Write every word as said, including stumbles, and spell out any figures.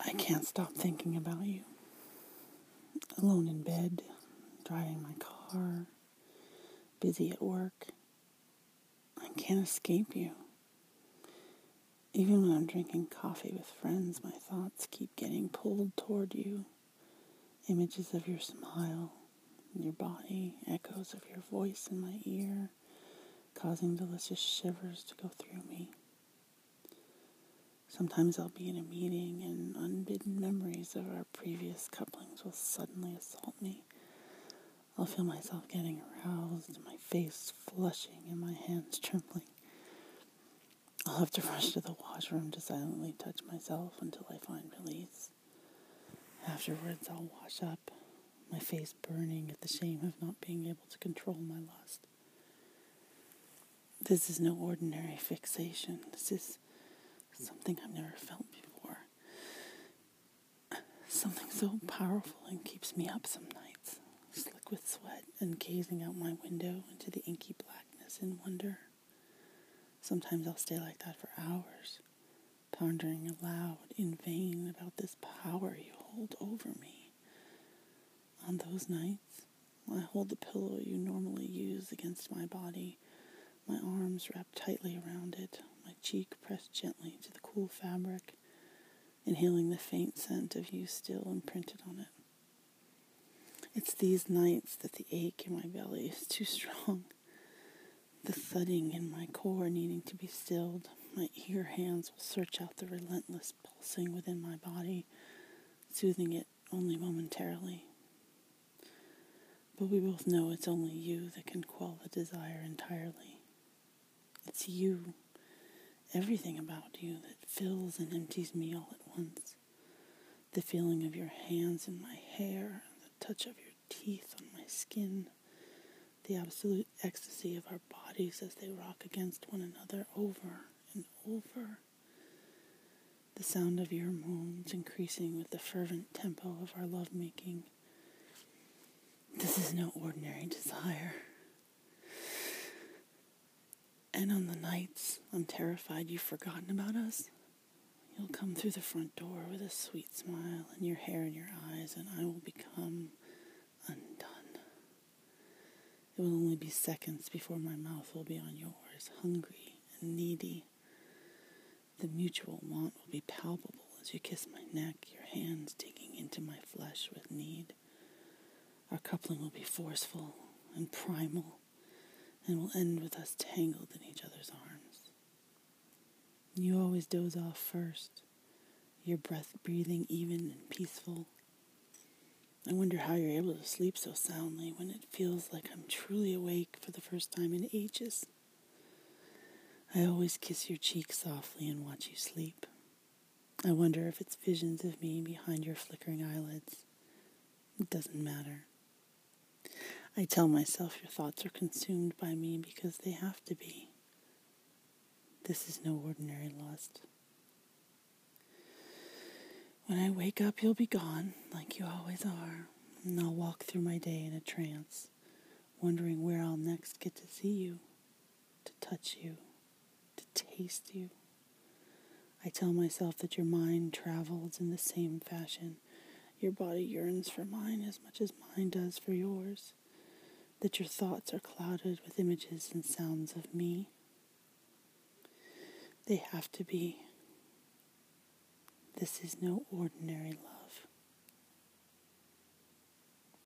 I can't stop thinking about you. Alone in bed, driving my car, busy at work. I can't escape you. Even when I'm drinking coffee with friends, my thoughts keep getting pulled toward you. Images of your smile, your body, echoes of your voice in my ear, causing delicious shivers to go through me. Sometimes I'll be in a meeting and unbidden memories of our previous couplings will suddenly assault me. I'll feel myself getting aroused, my face flushing and my hands trembling. I'll have to rush to the washroom to silently touch myself until I find release. Afterwards, I'll wash up, my face burning at the shame of not being able to control my lust. This is no ordinary fixation. This is something I've never felt before. Something so powerful and keeps me up some nights, slick with sweat and gazing out my window into the inky blackness in wonder. Sometimes I'll stay like that for hours, pondering aloud in vain about this power you hold over me. On those nights, I hold the pillow you normally use against my body, my arms wrapped tightly around it, my cheek pressed gently to the cool fabric, inhaling the faint scent of you still imprinted on it. It's these nights that the ache in my belly is too strong, the thudding in my core needing to be stilled. My eager hands will search out the relentless pulsing within my body, soothing it only momentarily. But we both know it's only you that can quell the desire entirely. It's you, everything about you that fills and empties me all at once. The feeling of your hands in my hair, the touch of your teeth on my skin, the absolute ecstasy of our bodies as they rock against one another over and over. The sound of your moans increasing with the fervent tempo of our lovemaking. This is no ordinary desire. And on the nights I'm terrified you've forgotten about us, you'll come through the front door with a sweet smile and your hair in your eyes, and I will become undone. It will only be seconds before my mouth will be on yours, hungry and needy. The mutual want will be palpable as you kiss my neck, your hands digging into my flesh with need. Our coupling will be forceful and primal, and will end with us tangled in each other's arms. You always doze off first, your breath breathing even and peaceful. I wonder how you're able to sleep so soundly when it feels like I'm truly awake for the first time in ages. I always kiss your cheek softly and watch you sleep. I wonder if it's visions of me behind your flickering eyelids. It doesn't matter. I tell myself your thoughts are consumed by me because they have to be. This is no ordinary lust. When I wake up, you'll be gone, like you always are, and I'll walk through my day in a trance, wondering where I'll next get to see you, to touch you, to taste you. I tell myself that your mind travels in the same fashion. Your body yearns for mine as much as mine does for yours. That your thoughts are clouded with images and sounds of me. They have to be. This is no ordinary love.